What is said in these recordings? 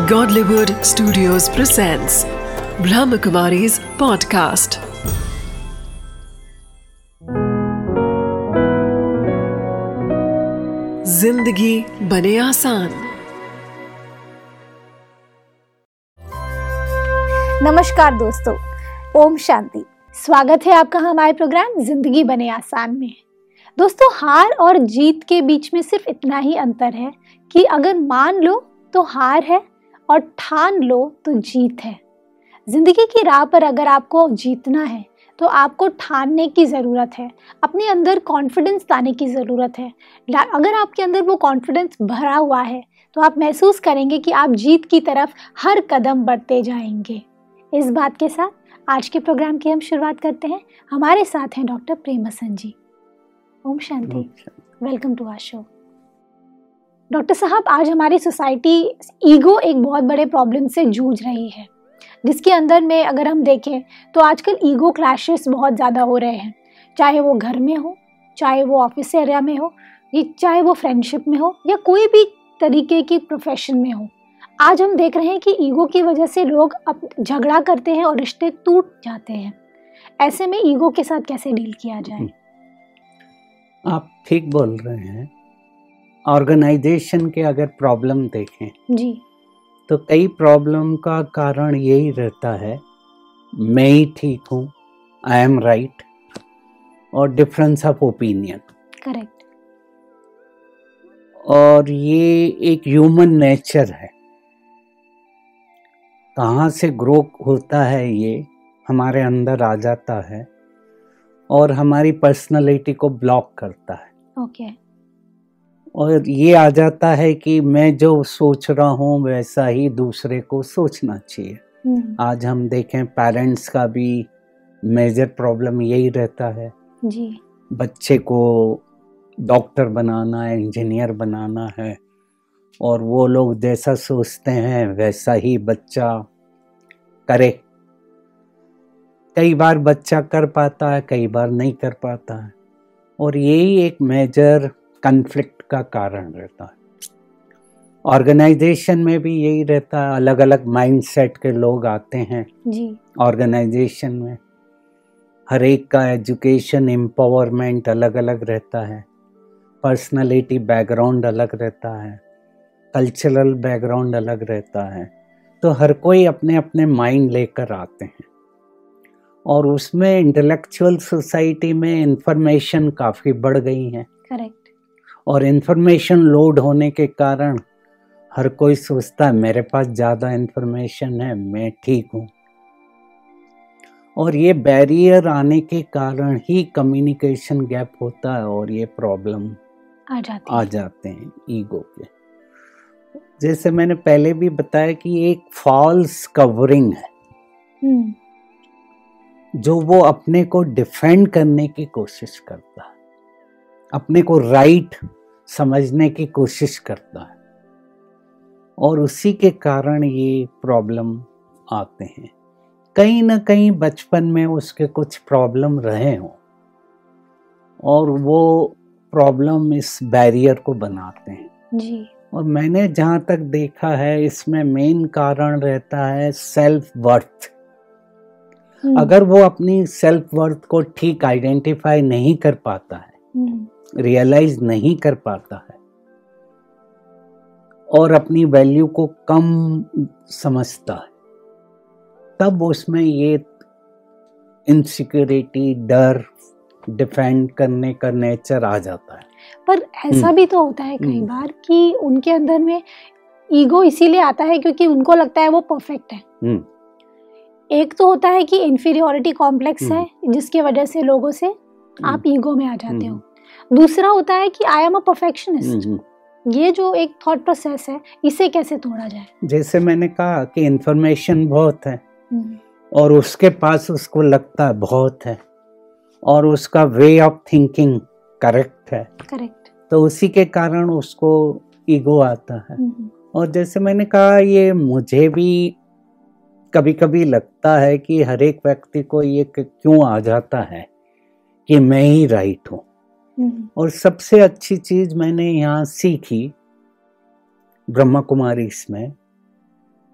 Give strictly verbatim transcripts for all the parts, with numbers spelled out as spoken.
Godlywood Studios presents Brahmakumari's podcast. जिंदगी बने आसान। नमस्कार दोस्तों, ओम शांति। स्वागत है आपका हमारे प्रोग्राम जिंदगी बने आसान में। दोस्तों, हार और जीत के बीच में सिर्फ इतना ही अंतर है कि अगर मान लो तो हार है और ठान लो तो जीत है। जिंदगी की राह पर अगर आपको जीतना है तो आपको ठानने की ज़रूरत है, अपने अंदर कॉन्फिडेंस लाने की ज़रूरत है। अगर आपके अंदर वो कॉन्फिडेंस भरा हुआ है तो आप महसूस करेंगे कि आप जीत की तरफ हर कदम बढ़ते जाएंगे। इस बात के साथ आज के प्रोग्राम की हम शुरुआत करते हैं। हमारे साथ हैं डॉक्टर प्रेम हसन जी। ओम शांति, welcome to our show. Doctor साहब, आज हमारी सोसाइटी ईगो एक बहुत बड़े प्रॉब्लम से जूझ रही है, जिसके अंदर में अगर हम देखें तो आजकल ईगो क्लैशेस बहुत ज़्यादा हो रहे हैं, चाहे वो घर में हो, चाहे वो ऑफिस एरिया में हो, चाहे वो फ्रेंडशिप में हो या कोई भी तरीके की प्रोफेशन में हो। आज हम देख रहे हैं कि ईगो की वजह से लोग अब झगड़ा करते हैं और रिश्ते टूट जाते हैं। ऐसे में ईगो के साथ कैसे डील किया जाए? आप ठीक बोल रहे हैं। ऑर्गेनाइजेशन के अगर प्रॉब्लम देखें जी, तो कई प्रॉब्लम का कारण यही रहता है, मैं ही ठीक हूँ, आई एम राइट, और डिफरेंस ऑफ ओपिनियन। करेक्ट। और ये एक ह्यूमन नेचर है। कहाँ से ग्रो होता है ये हमारे अंदर आ जाता है और हमारी पर्सनालिटी को ब्लॉक करता है। Okay okay. और ये आ जाता है कि मैं जो सोच रहा हूँ वैसा ही दूसरे को सोचना चाहिए। hmm. आज हम देखें, पेरेंट्स का भी मेजर प्रॉब्लम यही रहता है जी। बच्चे को डॉक्टर बनाना है, इंजीनियर बनाना है, और वो लोग जैसा सोचते हैं वैसा ही बच्चा करे। कई बार बच्चा कर पाता है, कई बार नहीं कर पाता है, और यही एक मेजर कन्फ्लिक्ट का कारण रहता है। ऑर्गेनाइजेशन में भी यही रहता है, अलग अलग माइंडसेट के लोग आते हैं जी। ऑर्गेनाइजेशन में। हर एक का एजुकेशन एम्पावरमेंट अलग अलग रहता है, पर्सनालिटी बैकग्राउंड अलग रहता है, कल्चरल बैकग्राउंड अलग रहता है। तो हर कोई अपने अपने माइंड लेकर आते हैं, और उसमें इंटेलेक्चुअल सोसाइटी में इंफॉर्मेशन काफ़ी बढ़ गई है। करेक्ट। और इंफॉर्मेशन लोड होने के कारण हर कोई सोचता है मेरे पास ज़्यादा इंफॉर्मेशन है, मैं ठीक हूँ। और ये बैरियर आने के कारण ही कम्युनिकेशन गैप होता है और ये प्रॉब्लम आ जाते आ जाते हैं ईगो के। जैसे मैंने पहले भी बताया कि एक फॉल्स कवरिंग है hmm. जो वो अपने को डिफेंड करने की कोशिश करता है, अपने को राइट समझने की कोशिश करता है, और उसी के कारण ये प्रॉब्लम आते हैं। कहीं ना कहीं बचपन में उसके कुछ प्रॉब्लम रहे हों और वो प्रॉब्लम इस बैरियर को बनाते हैं जी। और मैंने जहाँ तक देखा है इसमें मेन कारण रहता है सेल्फ वर्थ। hmm. अगर वो अपनी सेल्फ वर्थ को ठीक आइडेंटिफाई नहीं कर पाता है, hmm. रियलाइज नहीं कर पाता है और अपनी वैल्यू को कम समझता है, तब उसमें ये इनसिक्योरिटी, डर, डिफेंड करने का नेचर आ जाता है। पर ऐसा भी तो होता है कई बार कि उनके अंदर में ईगो इसीलिए आता है क्योंकि उनको लगता है वो परफेक्ट है। एक तो होता है कि इंफीरियरिटी कॉम्प्लेक्स है जिसकी वजह से लोगों से आप ईगो में आ जाते हो। दूसरा होता है कि आई एम अ परफेक्शनिस्ट। ये जो एक थॉट प्रोसेस है, इसे कैसे तोड़ा जाए? जैसे मैंने कहा कि इंफॉर्मेशन बहुत है और उसके पास उसको लगता है बहुत है और उसका वे ऑफ थिंकिंग करेक्ट है। करेक्ट। तो उसी के कारण उसको ईगो आता है। और जैसे मैंने कहा, ये मुझे भी कभी कभी लगता है कि हर एक व्यक्ति को ये क्यों आ जाता है कि मैं ही राइट हूँ। और सबसे अच्छी चीज मैंने यहाँ सीखी ब्रह्मा कुमारी इसमें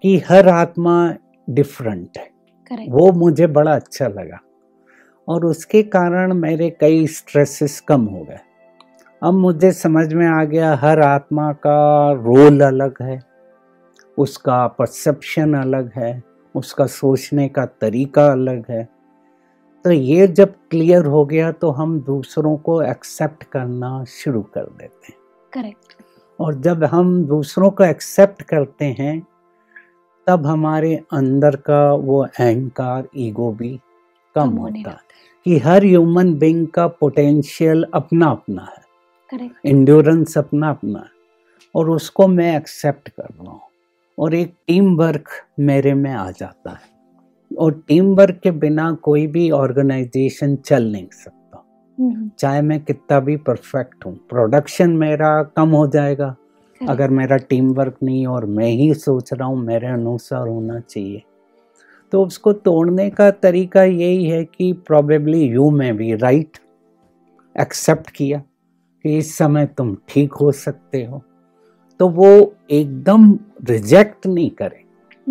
कि हर आत्मा डिफरेंट है। Correct. वो मुझे बड़ा अच्छा लगा और उसके कारण मेरे कई स्ट्रेसेस कम हो गए। अब मुझे समझ में आ गया हर आत्मा का रोल अलग है, उसका परसेप्शन अलग है, उसका सोचने का तरीका अलग है। तो ये जब क्लियर हो गया तो हम दूसरों को एक्सेप्ट करना शुरू कर देते हैं। करेक्ट। और जब हम दूसरों को एक्सेप्ट करते हैं तब हमारे अंदर का वो अहंकार, ईगो भी कम होता है कि हर ह्यूमन बीइंग का पोटेंशियल अपना अपना है, करेक्ट, एंड्योरेंस अपना अपना है और उसको मैं एक्सेप्ट कर रहा हूँ और एक टीम वर्क मेरे में आ जाता है। और टीम वर्क के बिना कोई भी ऑर्गेनाइजेशन चल नहीं सकता, चाहे मैं कितना भी परफेक्ट हूँ। प्रोडक्शन मेरा कम हो जाएगा अगर मेरा टीम वर्क नहीं और मैं ही सोच रहा हूँ मेरे अनुसार होना चाहिए। तो उसको तोड़ने का तरीका यही है कि probably you may be right, accept किया कि इस समय तुम ठीक हो सकते हो, तो वो एकदम रिजेक्ट नहीं करे,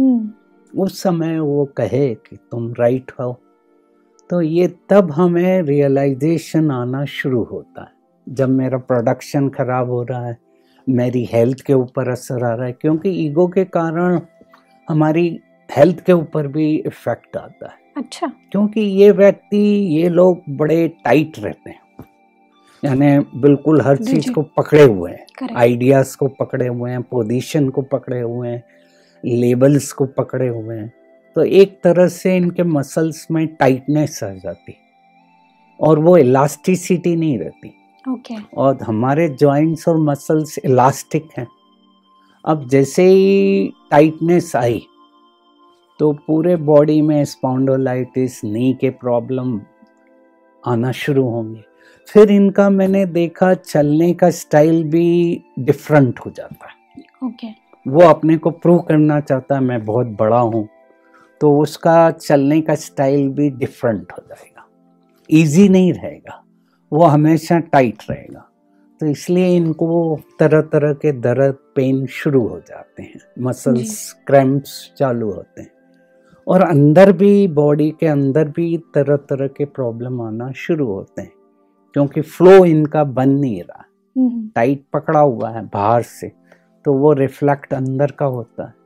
उस समय वो कहे कि तुम राइट हो। तो ये तब हमें रियलाइजेशन आना शुरू होता है जब मेरा प्रोडक्शन खराब हो रहा है, मेरी हेल्थ के ऊपर असर आ रहा है, क्योंकि ईगो के कारण हमारी हेल्थ के ऊपर भी इफेक्ट आता है। अच्छा। क्योंकि ये व्यक्ति, ये लोग बड़े टाइट रहते हैं, यानी बिल्कुल हर चीज को पकड़े हुए हैं, आइडियाज को पकड़े हुए हैं, पोजीशन को पकड़े हुए हैं, लेबल्स को पकड़े हुए हैं। तो एक तरह से इनके मसल्स में टाइटनेस आ जाती और वो इलास्टिसिटी नहीं रहती। ओके। okay. और हमारे जॉइंट्स और मसल्स इलास्टिक हैं। अब जैसे ही टाइटनेस आई तो पूरे बॉडी में स्पॉन्डिलोलाइटिस, नी के प्रॉब्लम आना शुरू होंगे। फिर इनका मैंने देखा चलने का स्टाइल भी डिफरेंट हो जाता है। ओके। okay. वो अपने को प्रूव करना चाहता है मैं बहुत बड़ा हूँ, तो उसका चलने का स्टाइल भी डिफरेंट हो जाएगा, इजी नहीं रहेगा, वो हमेशा टाइट रहेगा। तो इसलिए इनको तरह तरह के दर्द, पेन शुरू हो जाते हैं, मसल्स क्रैम्प्स चालू होते हैं और अंदर भी, बॉडी के अंदर भी तरह तरह के प्रॉब्लम आना शुरू होते हैं, क्योंकि फ्लो इनका बन नहीं रहा, टाइट पकड़ा हुआ है बाहर से, तो वो रिफ्लेक्ट अंदर का होता है।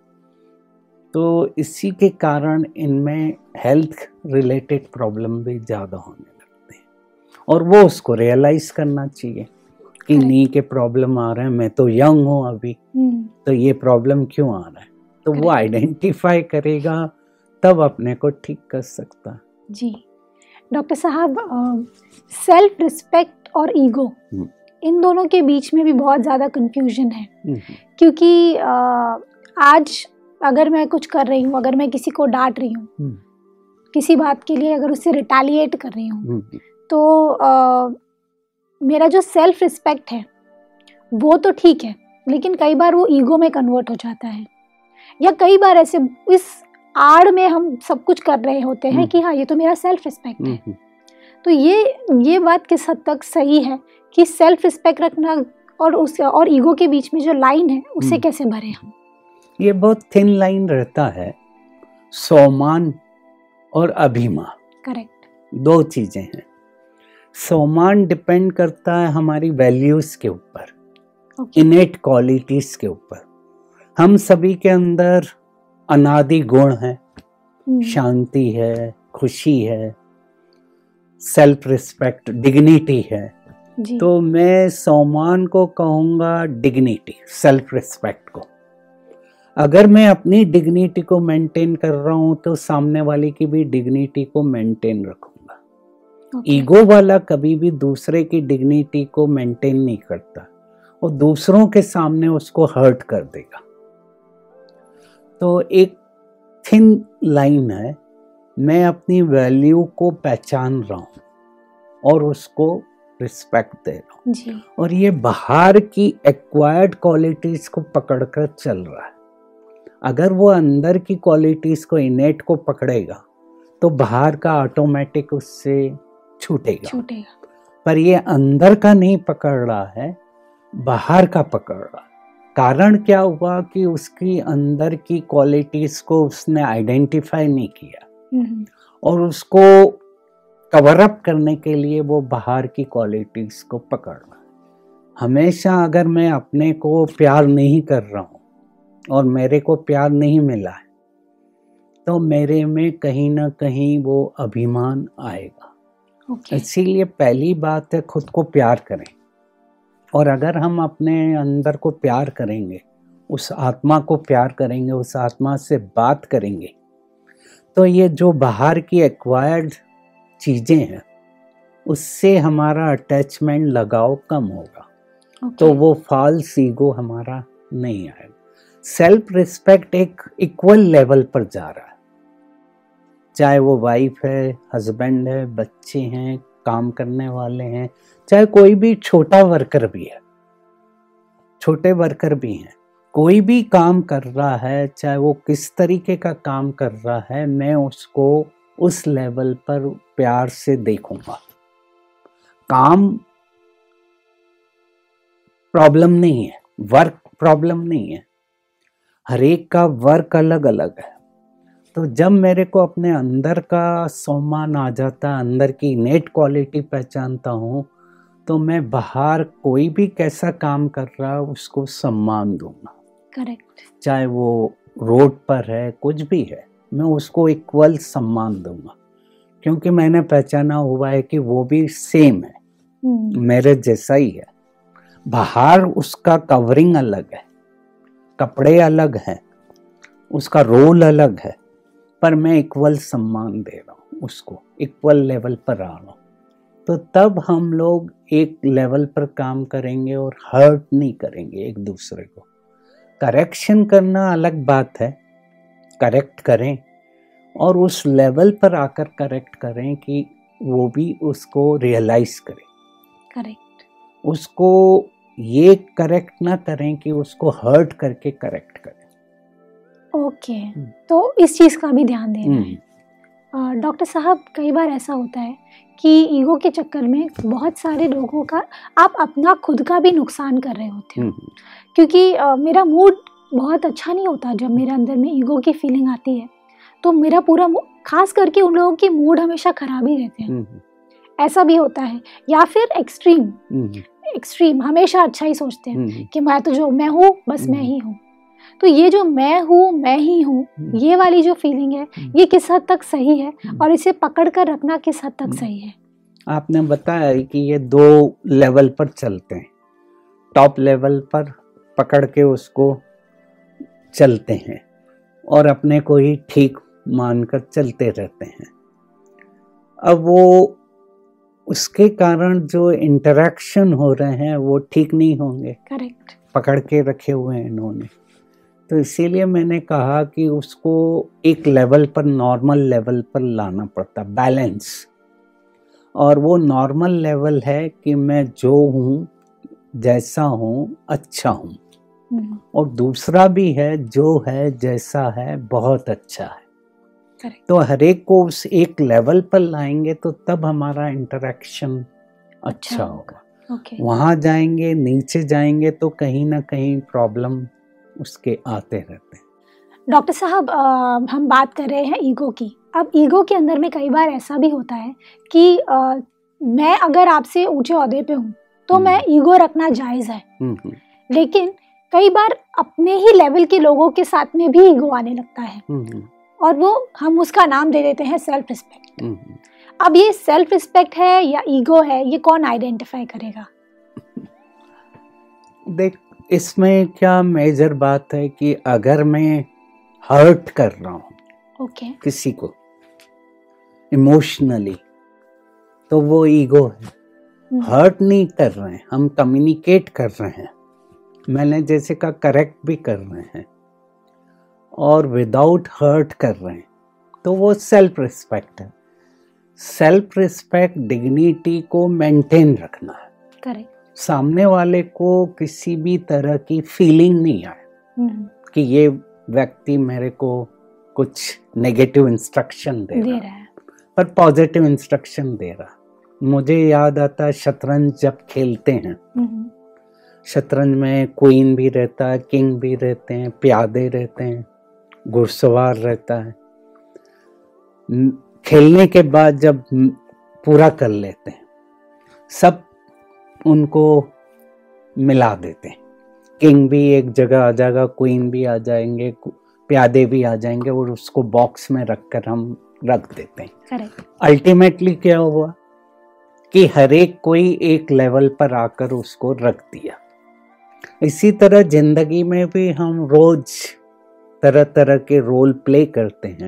तो इसी के कारण इनमें हेल्थ रिलेटेड प्रॉब्लम भी ज़्यादा होने लगते हैं और वो उसको रियलाइज करना चाहिए कि नी के प्रॉब्लम आ रहे हैं, मैं तो यंग हूँ अभी, तो ये प्रॉब्लम क्यों आ रहा है, तो वो आइडेंटिफाई करेगा तब अपने को ठीक कर सकता। जी डॉक्टर साहब, सेल्फ रिस्पेक्ट और ईगो, इन दोनों के बीच में भी बहुत ज़्यादा कंफ्यूजन है, क्योंकि आ, आज अगर मैं कुछ कर रही हूँ, अगर मैं किसी को डांट रही हूँ किसी बात के लिए, अगर उससे रिटेलिएट कर रही हूँ, तो आ, मेरा जो सेल्फ रिस्पेक्ट है वो तो ठीक है, लेकिन कई बार वो ईगो में कन्वर्ट हो जाता है, या कई बार ऐसे इस आड़ में हम सब कुछ कर रहे होते हैं कि हाँ ये तो मेरा सेल्फ रिस्पेक्ट है। तो ये ये बात किस हद तक सही है कि सेल्फ रिस्पेक्ट रखना और उस और ईगो के बीच में जो लाइन है उसे कैसे भरें हम? ये बहुत थिन लाइन रहता है, सम्मान और अभिमान। करेक्ट। दो चीजें हैं। सम्मान डिपेंड करता है हमारी वैल्यूज के ऊपर, इनेट क्वालिटीज के ऊपर। हम सभी के अंदर अनादि गुण है, शांति है, खुशी है, सेल्फ रिस्पेक्ट, डिग्निटी है। तो मैं सम्मान को कहूँगा डिग्निटी, सेल्फ रिस्पेक्ट को। अगर मैं अपनी डिग्निटी को मेंटेन कर रहा हूँ तो सामने वाले की भी डिग्निटी को मेंटेन रखूंगा। okay. ईगो वाला कभी भी दूसरे की डिग्निटी को मेंटेन नहीं करता और दूसरों के सामने उसको हर्ट कर देगा। तो एक थिन लाइन है, मैं अपनी वैल्यू को पहचान रहा हूँ और उसको रिस्पेक्ट दे रहा हूँ जी। और ये बाहर की एक्वायर्ड क्वालिटीज को पकड़कर चल रहा है। अगर वो अंदर की क्वालिटीज को, इनेट को पकड़ेगा तो बाहर का ऑटोमेटिक उससे छूटेगा छूटेगा पर ये अंदर का नहीं पकड़ रहा है, बाहर का पकड़ रहा है। कारण क्या हुआ कि उसकी अंदर की क्वालिटीज को उसने आइडेंटिफाई नहीं किया हम्म, और उसको कवर अप करने के लिए वो बाहर की क्वालिटीज को पकड़ रहा है। हमेशा अगर मैं अपने को प्यार नहीं कर रहा हूँ और मेरे को प्यार नहीं मिला है तो मेरे में कहीं ना कहीं वो अभिमान आएगा। ओके, इसीलिए पहली बात है खुद को प्यार करें, और अगर हम अपने अंदर को प्यार करेंगे, उस आत्मा को प्यार करेंगे, उस आत्मा से बात करेंगे, तो ये जो बाहर की एक्वायर्ड चीज़ें हैं उससे हमारा अटैचमेंट लगाव कम होगा, ओके, तो वो फॉल्स ईगो हमारा नहीं आएगा। सेल्फ रिस्पेक्ट एक इक्वल लेवल पर जा रहा है, चाहे वो वाइफ है, हस्बैंड है, बच्चे हैं, काम करने वाले हैं, चाहे कोई भी छोटा वर्कर भी है, छोटे वर्कर भी हैं, कोई भी काम कर रहा है, चाहे वो किस तरीके का काम कर रहा है, मैं उसको उस लेवल पर प्यार से देखूंगा। काम प्रॉब्लम नहीं है, वर्क प्रॉब्लम नहीं है, हर एक का वर्क अलग अलग है। तो जब मेरे को अपने अंदर का सम्मान आ जाता है, अंदर की इनेट क्वालिटी पहचानता हूँ, तो मैं बाहर कोई भी कैसा काम कर रहा है उसको सम्मान दूंगा। करेक्ट, चाहे वो रोड पर है, कुछ भी है, मैं उसको इक्वल सम्मान दूंगा, क्योंकि मैंने पहचाना हुआ है कि वो भी सेम है, मेरे जैसा ही है। बाहर उसका कवरिंग अलग है, कपड़े अलग हैं, उसका रोल अलग है, पर मैं इक्वल सम्मान दे रहा हूँ उसको, इक्वल लेवल पर आ रहा हूँ। तो तब हम लोग एक लेवल पर काम करेंगे और हर्ट नहीं करेंगे एक दूसरे को। करेक्शन करना अलग बात है, करेक्ट करें और उस लेवल पर आकर करेक्ट करें कि वो भी उसको रियलाइज करे। करेक्ट, उसको ये करेक्ट ना करें कि उसको हर्ट करके करेक्ट करें। ओके, तो इस चीज़ का भी ध्यान देना है। अ, डॉक्टर साहब, कई बार ऐसा होता है कि ईगो के चक्कर में बहुत सारे लोगों का, आप अपना खुद का भी नुकसान कर रहे होते हो, क्योंकि अ, मेरा मूड बहुत अच्छा नहीं होता जब मेरे अंदर में ईगो की फीलिंग आती है, तो मेरा पूरा मू- खास करके उन लोगों के मूड हमेशा खराब ही रहते हैं, ऐसा भी होता है। या फिर एक्सट्रीम एक्सट्रीम हमेशा अच्छा ही सोचते हैं कि मैं तो जो मैं हूँ बस मैं ही हूँ। तो ये जो मैं हूँ मैं ही हूँ, ये वाली जो फीलिंग है, ये किस हद तक सही है और इसे पकड़ कर रखना किस हद तक सही है? आपने बताया कि ये दो लेवल पर चलते हैं। टॉप लेवल पर पकड़ के उसको चलते हैं और अपने को ही ठीक मानकर चलते रहते हैं। अब वो उसके कारण जो इंटरेक्शन हो रहे हैं वो ठीक नहीं होंगे। करेक्ट, पकड़ के रखे हुए हैं इन्होंने। तो इसीलिए मैंने कहा कि उसको एक लेवल पर, नॉर्मल लेवल पर लाना पड़ता, बैलेंस। और वो नॉर्मल लेवल है कि मैं जो हूँ, जैसा हूँ, अच्छा हूँ, और दूसरा भी है जो है जैसा है बहुत अच्छा है। करेक्ट, तो हर एक को उस एक लेवल पर लाएंगे तो तब हमारा इंटरेक्शन अच्छा होगा। ओके, वहाँ जाएंगे, नीचे जाएंगे तो कहीं ना कहीं प्रॉब्लम उसके आते रहते हैं। डॉक्टर साहब, अ, हम बात कर रहे हैं ईगो की। अब ईगो के अंदर में कई बार ऐसा भी होता है कि आ, मैं अगर आपसे ऊंचे ओहदे पे हूँ तो मैं ईगो रखना जायज़ है, लेकिन कई बार अपने ही लेवल के लोगों के साथ में भी ईगो आने लगता है और वो हम उसका नाम दे देते हैं सेल्फ रिस्पेक्ट। अब ये सेल्फ रिस्पेक्ट है या ईगो है, ये कौन आइडेंटिफाई करेगा? देख, इसमें क्या मेजर बात है कि अगर मैं हर्ट कर रहा हूँ ओके, किसी को इमोशनली, तो वो ईगो है। हर्ट नहीं कर रहे हैं, हम कम्युनिकेट कर रहे हैं, मैंने जैसे कहा करेक्ट भी कर रहे हैं और विदाउट हर्ट कर रहे हैं, तो वो सेल्फ रिस्पेक्ट है। सेल्फ रिस्पेक्ट डिग्निटी को मेंटेन रखना है। करेक्ट, सामने वाले को किसी भी तरह की फीलिंग नहीं आए कि ये व्यक्ति मेरे को कुछ नेगेटिव इंस्ट्रक्शन दे, दे रहा रहा है, पर पॉजिटिव इंस्ट्रक्शन दे रहा। मुझे याद आता है शतरंज जब खेलते हैं शतरंज में क्वीन भी रहता है, किंग भी रहते हैं, प्यादे रहते हैं, घुड़सवार रहता है। खेलने के बाद जब पूरा कर लेते हैं सब उनको मिला देते हैं, किंग भी एक जगह आ जाएगा, क्वीन भी आ जाएंगे, प्यादे भी आ जाएंगे और उसको बॉक्स में रखकर हम रख देते हैं। करेक्ट। अल्टीमेटली क्या हुआ कि हर एक कोई एक लेवल पर आकर उसको रख दिया। इसी तरह जिंदगी में भी हम रोज तरह तरह के रोल प्ले करते हैं,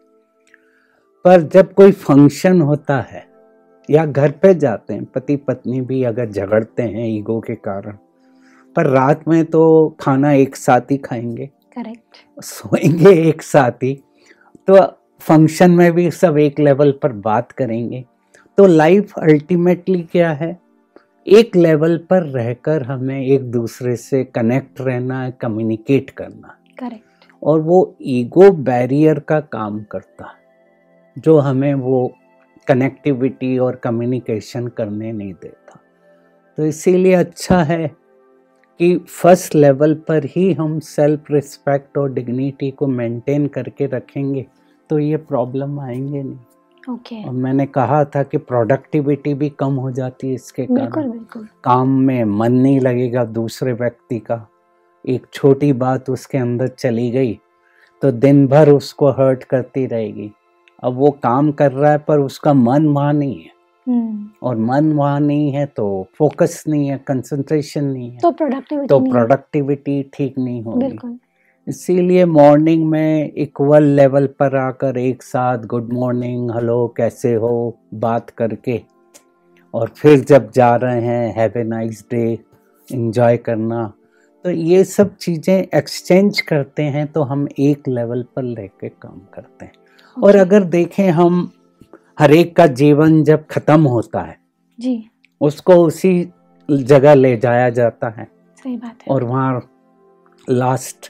पर जब कोई फंक्शन होता है या घर पे जाते हैं, पति पत्नी भी अगर झगड़ते हैं ईगो के कारण, पर रात में तो खाना एक साथ ही खाएंगे, करेक्ट, सोएंगे एक साथ ही, तो फंक्शन में भी सब एक लेवल पर बात करेंगे। तो लाइफ अल्टीमेटली क्या है, एक लेवल पर रहकर हमें एक दूसरे से कनेक्ट रहना है, कम्युनिकेट करना है। करेक्ट। और वो ईगो बैरियर का काम करता है जो हमें वो कनेक्टिविटी और कम्युनिकेशन करने नहीं देता। तो इसीलिए अच्छा है कि फर्स्ट लेवल पर ही हम सेल्फ रिस्पेक्ट और डिग्निटी को मेंटेन करके रखेंगे तो ये प्रॉब्लम आएंगे नहीं। ओके। और मैंने कहा था कि प्रोडक्टिविटी भी कम हो जाती है इसके कारण। बिल्कुल बिल्कुल। काम में मन नहीं लगेगा दूसरे व्यक्ति का, एक छोटी बात उसके अंदर चली गई तो दिन भर उसको हर्ट करती रहेगी। अब वो काम कर रहा है पर उसका मन वहाँ नहीं है, और मन वहाँ नहीं है तो फोकस नहीं है, कंसंट्रेशन नहीं है, तो प्रोडक्टिविटी तो प्रोडक्टिविटी ठीक नहीं होगी। बिल्कुल। इसीलिए मॉर्निंग में इक्वल लेवल पर आकर एक साथ गुड मॉर्निंग, हेलो, कैसे हो, बात करके, और फिर जब जा रहे हैं have a nice day, enjoy करना, तो ये सब चीज़ें एक्सचेंज करते हैं तो हम एक लेवल पर लेके काम करते हैं। okay. और अगर देखें हम हर एक का जीवन जब खत्म होता है जी, उसको उसी जगह ले जाया जाता है। सही बात है। और वहाँ लास्ट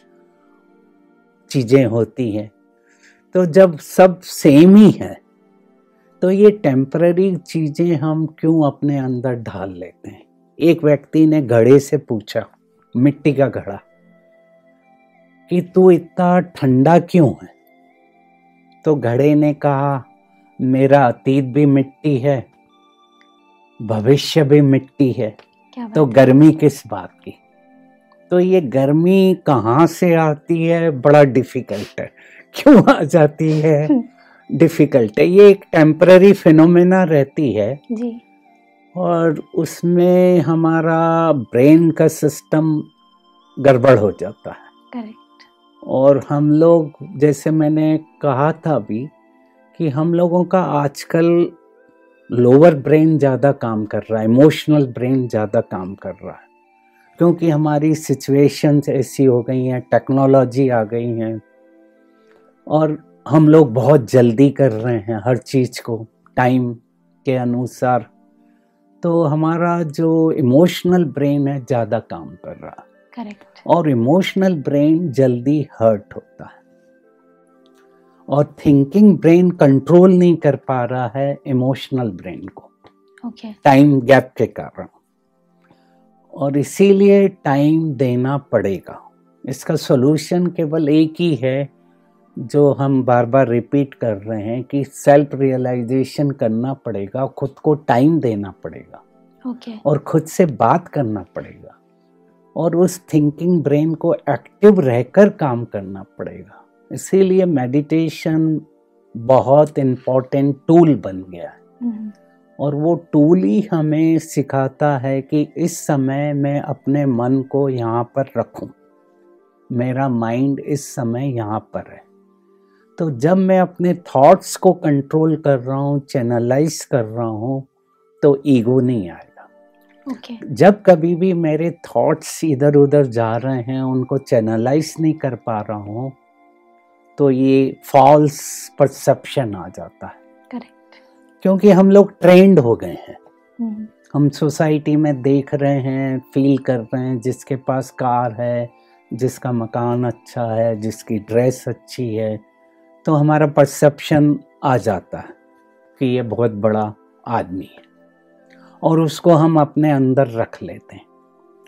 चीजें होती हैं। तो जब सब सेम ही है तो ये टेम्पररी चीजें हम क्यों अपने अंदर ढाल लेते हैं। एक व्यक्ति ने घड़े से पूछा, मिट्टी का घड़ा, कि तू इतना ठंडा क्यों है? तो घड़े ने कहा, मेरा अतीत भी मिट्टी है, भविष्य भी मिट्टी है, तो गर्मी किस बात की। तो ये गर्मी कहाँ से आती है, बड़ा डिफिकल्ट है, क्यों आ जाती है, डिफिकल्ट है। ये एक टेम्पररी फिनोमेना रहती है जी, और उसमें हमारा ब्रेन का सिस्टम गड़बड़ हो जाता है। करेक्ट। और हम लोग, जैसे मैंने कहा था अभी, कि हम लोगों का आजकल लोअर ब्रेन ज़्यादा काम कर रहा है, इमोशनल ब्रेन ज़्यादा काम कर रहा है, क्योंकि हमारी सिचुएशंस ऐसी हो गई हैं, टेक्नोलॉजी आ गई हैं, और हम लोग बहुत जल्दी कर रहे हैं हर चीज़ को टाइम के अनुसार। तो हमारा जो इमोशनल ब्रेन है ज़्यादा काम कर रहा है। करेक्ट। और इमोशनल ब्रेन जल्दी हर्ट होता है, और थिंकिंग ब्रेन कंट्रोल नहीं कर पा रहा है इमोशनल ब्रेन को, ओके, टाइम गैप के कारण। और इसीलिए टाइम देना पड़ेगा। इसका सॉल्यूशन केवल एक ही है जो हम बार बार रिपीट कर रहे हैं, कि सेल्फ रियलाइजेशन करना पड़ेगा, खुद को टाइम देना पड़ेगा, ओके, और खुद से बात करना पड़ेगा, और उस थिंकिंग ब्रेन को एक्टिव रहकर काम करना पड़ेगा। इसीलिए मेडिटेशन बहुत इम्पोर्टेंट टूल बन गया है, और वो टूल ही हमें सिखाता है कि इस समय मैं अपने मन को यहाँ पर रखूं, मेरा माइंड इस समय यहाँ पर है। तो जब मैं अपने थॉट्स को कंट्रोल कर रहा हूँ, चैनलाइज कर रहा हूँ, तो ईगो नहीं आएगा। ओके, जब कभी भी मेरे थॉट्स इधर उधर जा रहे हैं, उनको चैनलाइज नहीं कर पा रहा हूँ, तो ये फॉल्स परसेप्शन आ जाता है। करेक्ट। क्योंकि हम लोग ट्रेंड हो गए हैं, हम सोसाइटी में देख रहे हैं, फील कर रहे हैं, जिसके पास कार है, जिसका मकान अच्छा है, जिसकी ड्रेस अच्छी है, तो हमारा परसेप्शन आ जाता है कि ये बहुत बड़ा आदमी है, और उसको हम अपने अंदर रख लेते हैं।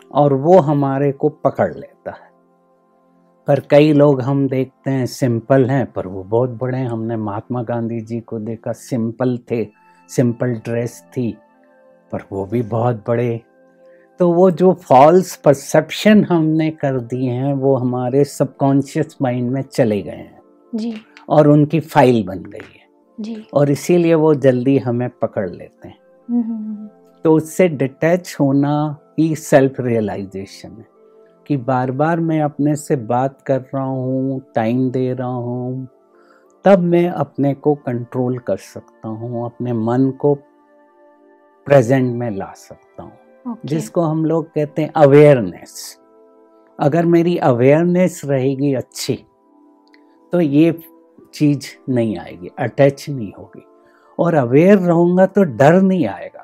और वो हमारे को पकड़ लेता है। पर कई लोग हम देखते हैं सिंपल हैं पर वो बहुत बड़े हैं। हमने महात्मा गांधी जी को देखा, सिंपल थे, सिंपल ड्रेस थी, पर वो भी बहुत बड़े। तो वो जो फॉल्स परसेप्शन हमने कर दिए हैं वो हमारे सबकॉन्शियस माइंड में चले गए हैं जी और उनकी फाइल बन गई है जी। और इसीलिए वो जल्दी हमें पकड़ लेते हैं। हम्म, तो उससे डिटैच होना ही सेल्फ रियलाइजेशन है कि बार बार मैं अपने से बात कर रहा हूँ, टाइम दे रहा हूँ, तब मैं अपने को कंट्रोल कर सकता हूँ, अपने मन को प्रेजेंट में ला सकता हूँ, okay. जिसको हम लोग कहते हैं अवेयरनेस। अगर मेरी अवेयरनेस रहेगी अच्छी तो ये चीज नहीं आएगी, अटैच नहीं होगी। और अवेयर रहूंगा तो डर नहीं आएगा।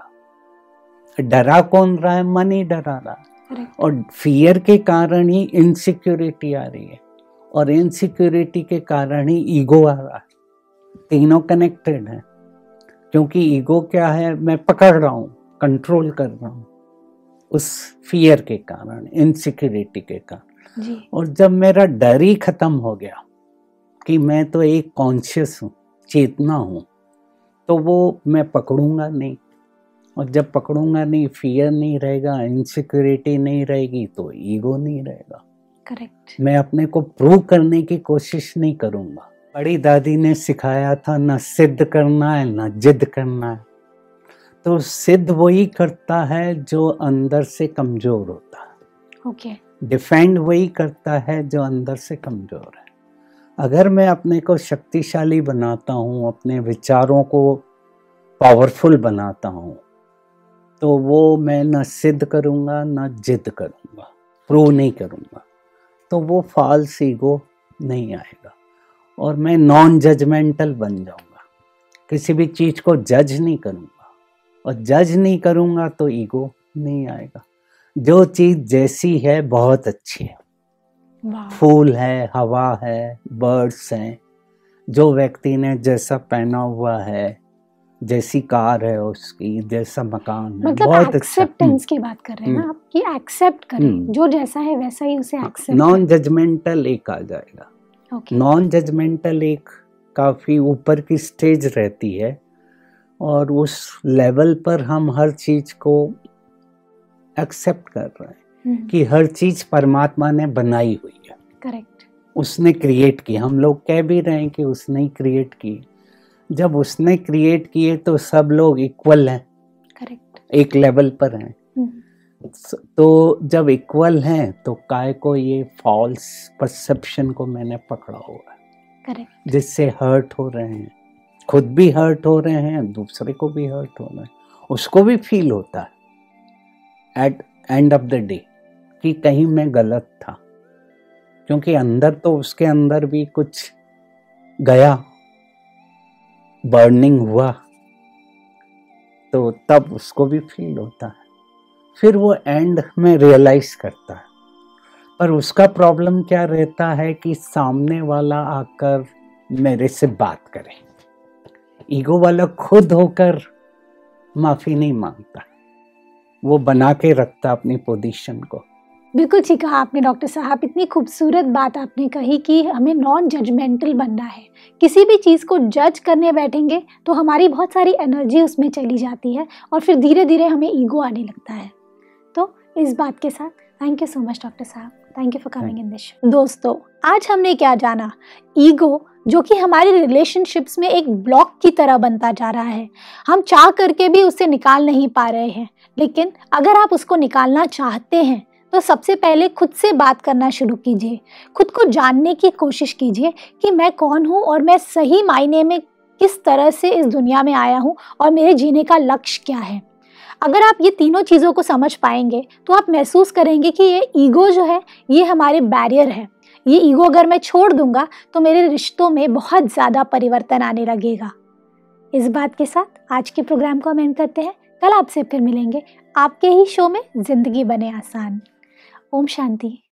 डरा कौन रहा है? मन ही डरा रहा है। Correct. और फियर के कारण ही इनसिक्योरिटी आ रही है और इनसिक्योरिटी के कारण ही ईगो आ रहा है। तीनों कनेक्टेड हैं क्योंकि ईगो क्या है? मैं पकड़ रहा हूँ, कंट्रोल कर रहा हूँ उस फियर के कारण, इनसिक्योरिटी के कारण जी। और जब मेरा डर ही खत्म हो गया कि मैं तो एक कॉन्शियस हूँ, चेतना हूँ, तो वो मैं पकड़ूंगा नहीं। और जब पकड़ूंगा नहीं, फियर नहीं रहेगा, इनसिक्योरिटी नहीं रहेगी, तो ईगो नहीं रहेगा। करेक्ट। मैं अपने को प्रूव करने की कोशिश नहीं करूंगा। बड़ी दादी ने सिखाया था ना सिद्ध करना है ना जिद करना है। तो सिद्ध वही करता है जो अंदर से कमजोर होता है। ओके। डिफेंड वही करता है जो अंदर से कमजोर है। अगर मैं अपने को शक्तिशाली बनाता हूँ, अपने विचारों को पावरफुल बनाता हूँ, तो वो मैं न सिद्ध करूँगा न जिद करूँगा, प्रूव नहीं करूँगा, तो वो फॉल्स ईगो नहीं आएगा और मैं नॉन जजमेंटल बन जाऊँगा। किसी भी चीज़ को जज नहीं करूँगा और जज नहीं करूँगा तो ईगो नहीं आएगा। जो चीज़ जैसी है बहुत अच्छी है। फूल है, हवा है, बर्ड्स हैं, जो व्यक्ति ने जैसा पहना हुआ है, जैसी कार है उसकी, जैसा मकान है, मतलब बहुत एक्सेप्टेंस अच्छा। की बात कर रहे हैं ना आप, कि एक्सेप्ट करें, जो जैसा है वैसा ही उसे एक्सेप्ट। नॉन जजमेंटल एक आ जाएगा। okay. नॉन जजमेंटल एक काफी ऊपर की स्टेज रहती है और उस लेवल पर हम हर चीज को एक्सेप्ट कर रहे हैं hmm. कि हर चीज परमात्मा ने बनाई हुई है। करेक्ट। उसने क्रिएट की। हम लोग कह भी रहे हैं कि उसने ही क्रिएट की। जब उसने क्रिएट किए तो सब लोग इक्वल हैं। करेक्ट। एक लेवल पर हैं। hmm. तो जब इक्वल हैं तो काय को ये फॉल्स परसेप्शन को मैंने पकड़ा हुआ है। करेक्ट। जिससे हर्ट हो रहे हैं, खुद भी हर्ट हो रहे हैं, दूसरे को भी हर्ट हो रहे हैं। उसको भी फील होता है at end of the day कि कहीं मैं गलत था, क्योंकि अंदर तो उसके अंदर भी कुछ गया, बर्निंग हुआ, तो तब उसको भी फील होता है। फिर वो एंड में रियलाइज करता है। पर उसका प्रॉब्लम क्या रहता है कि सामने वाला आकर मेरे से बात करे। ईगो वाला खुद होकर माफी नहीं मांगता, वो बना के रखता अपनी पोजीशन को। बिल्कुल ठीक कहा आपने डॉक्टर साहब। इतनी खूबसूरत बात आपने कही कि हमें नॉन जजमेंटल बनना है। किसी भी चीज़ को जज करने बैठेंगे तो हमारी बहुत सारी एनर्जी उसमें चली जाती है और फिर धीरे धीरे हमें ईगो आने लगता है। तो इस बात के साथ thank you so much doctor साहब। Thank you for coming in this show. दोस्तों, आज हमने क्या जाना? ईगो जो कि हमारे रिलेशनशिप्स में एक ब्लॉक की तरह बनता जा रहा है। हम चाह करके भी उसे निकाल नहीं पा रहे हैं। लेकिन अगर आप उसको निकालना चाहते हैं तो सबसे पहले खुद से बात करना शुरू कीजिए। खुद को जानने की कोशिश कीजिए कि मैं कौन हूँ और मैं सही मायने में किस तरह से इस दुनिया में आया हूँ और मेरे जीने का लक्ष्य क्या है। अगर आप ये तीनों चीज़ों को समझ पाएंगे तो आप महसूस करेंगे कि ये ईगो जो है ये हमारे बैरियर है। ये ईगो अगर मैं छोड़ दूंगा तो मेरे रिश्तों में बहुत ज़्यादा परिवर्तन आने लगेगा। इस बात के साथ आज के प्रोग्राम को हम एंड करते हैं। कल आपसे फिर मिलेंगे आपके ही शो में जिंदगी बने आसान। ओम शांति।